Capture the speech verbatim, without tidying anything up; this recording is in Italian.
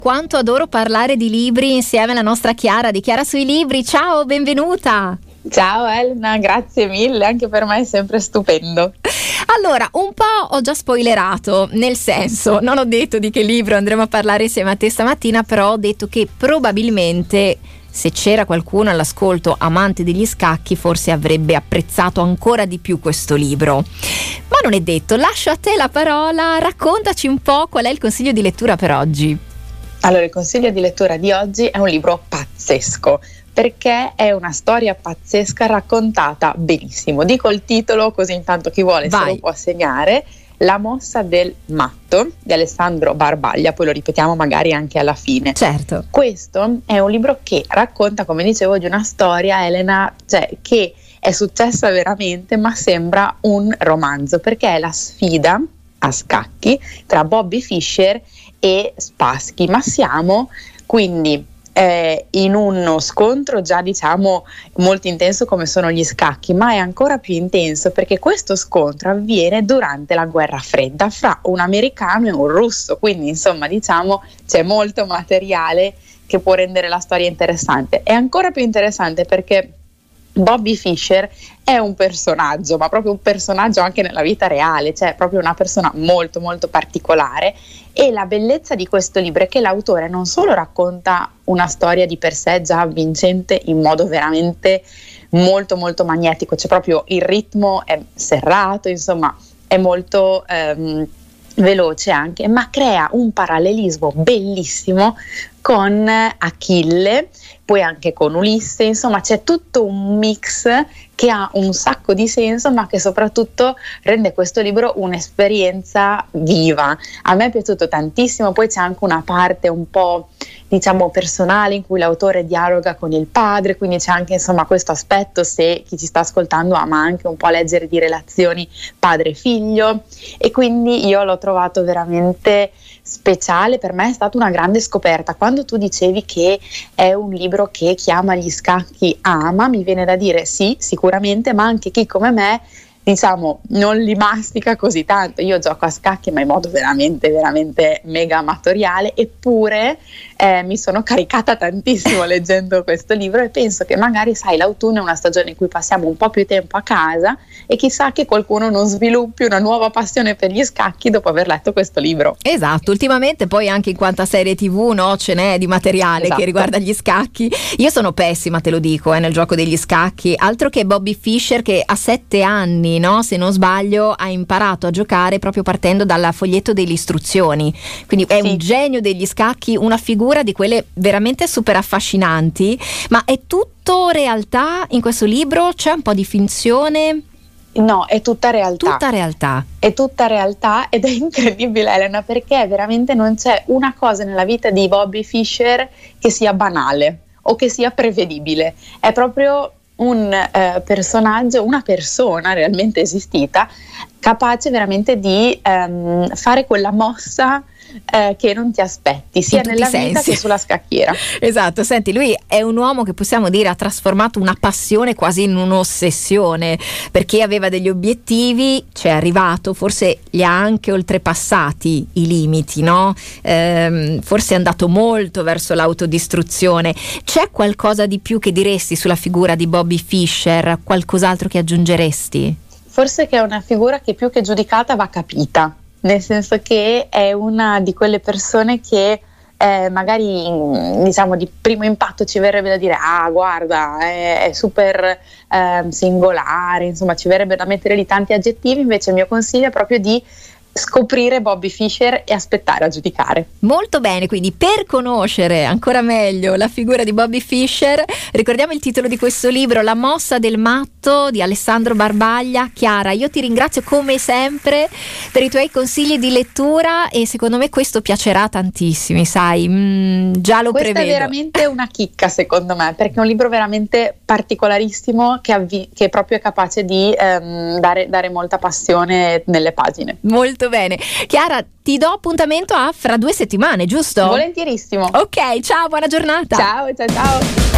Quanto adoro parlare di libri insieme alla nostra Chiara di Chiara sui libri. Ciao, benvenuta. Ciao Elena, grazie mille, anche per me è sempre stupendo. Allora, un po' ho già spoilerato, nel senso, non ho detto di che libro andremo a parlare insieme a te stamattina, però ho detto che probabilmente se c'era qualcuno all'ascolto amante degli scacchi forse avrebbe apprezzato ancora di più questo libro. Ma non è detto, lascio a te la parola, raccontaci un po' qual è il consiglio di lettura per oggi. Allora, il consiglio di lettura di oggi è un libro pazzesco, perché è una storia pazzesca raccontata benissimo. Dico il titolo così intanto chi vuole Vai. se lo può segnare. La mossa del matto di Alessandro Barbaglia, poi lo ripetiamo magari anche alla fine. Certo. Questo è un libro che racconta, come dicevo, di una storia, Elena, cioè che è successa veramente, ma sembra un romanzo, perché è la sfida a scacchi tra Bobby Fischer e Spassky, ma siamo quindi Eh, in uno scontro già diciamo molto intenso come sono gli scacchi, ma è ancora più intenso perché questo scontro avviene durante la guerra fredda fra un americano e un russo, quindi insomma diciamo c'è molto materiale che può rendere la storia interessante. È ancora più interessante perché Bobby Fischer è un personaggio, ma proprio un personaggio anche nella vita reale, cioè proprio una persona molto molto particolare, e la bellezza di questo libro è che l'autore non solo racconta una storia di per sé già avvincente in modo veramente molto molto magnetico, cioè proprio il ritmo è serrato, insomma è molto ehm, veloce anche, ma crea un parallelismo bellissimo con Achille, poi anche con Ulisse, insomma c'è tutto un mix che ha un sacco di senso, ma che soprattutto rende questo libro un'esperienza viva. A me è piaciuto tantissimo, poi c'è anche una parte un po' diciamo personale in cui l'autore dialoga con il padre, quindi c'è anche insomma questo aspetto, se chi ci sta ascoltando ama anche un po' leggere di relazioni padre-figlio, e quindi io l'ho trovato veramente speciale. Per me è stata una grande scoperta. Quando tu dicevi che è un libro che chi ama gli scacchi ama, mi viene da dire sì, sicuramente, ma anche chi come me diciamo non li mastica così tanto. Io gioco a scacchi ma in modo veramente veramente mega amatoriale, eppure eh, mi sono caricata tantissimo leggendo questo libro, e penso che magari sai l'autunno è una stagione in cui passiamo un po' più tempo a casa, e chissà che qualcuno non sviluppi una nuova passione per gli scacchi dopo aver letto questo libro. Esatto, ultimamente poi anche in quanto a serie tv, no, ce n'è di materiale esatto. che riguarda gli scacchi. Io sono pessima, te lo dico, eh, nel gioco degli scacchi, altro che Bobby Fischer che a sette anni, no, se non sbaglio, ha imparato a giocare proprio partendo dal foglietto delle istruzioni, quindi è sì. un genio degli scacchi, una figura di quelle veramente super affascinanti. Ma è tutto realtà in questo libro? C'è un po' di finzione? No, è tutta realtà. Tutta realtà. È tutta realtà, ed è incredibile, Elena, perché veramente non c'è una cosa nella vita di Bobby Fischer che sia banale o che sia prevedibile. È proprio un eh, personaggio, una persona realmente esistita, capace veramente di ehm, fare quella mossa Eh, che non ti aspetti, sia nella vita che sulla scacchiera. Esatto, senti, lui è un uomo che possiamo dire ha trasformato una passione quasi in un'ossessione, perché aveva degli obiettivi, ci è arrivato, forse li ha anche oltrepassati i limiti, no? Ehm, forse è andato molto verso l'autodistruzione. C'è qualcosa di più che diresti sulla figura di Bobby Fischer? Qualcos'altro che aggiungeresti? Forse che è una figura che più che giudicata va capita, nel senso che è una di quelle persone che eh, magari diciamo di primo impatto ci verrebbe da dire ah guarda è, è super eh, singolare, insomma ci verrebbe da mettere lì tanti aggettivi. Invece il mio consiglio è proprio di scoprire Bobby Fischer e aspettare a giudicare. Molto bene, quindi per conoscere ancora meglio la figura di Bobby Fischer ricordiamo il titolo di questo libro, La mossa del matto di Alessandro Barbaglia. Chiara, io ti ringrazio come sempre per i tuoi consigli di lettura, e secondo me questo piacerà tantissimi, sai, mm, già lo Questa prevedo. Questa è veramente una chicca secondo me, perché è un libro veramente particolarissimo che, avvi- che proprio è capace di ehm, dare, dare molta passione nelle pagine. Molto bene. Chiara, ti do appuntamento a fra due settimane, giusto? Volentierissimo. Ok, ciao, buona giornata. Ciao, ciao, ciao.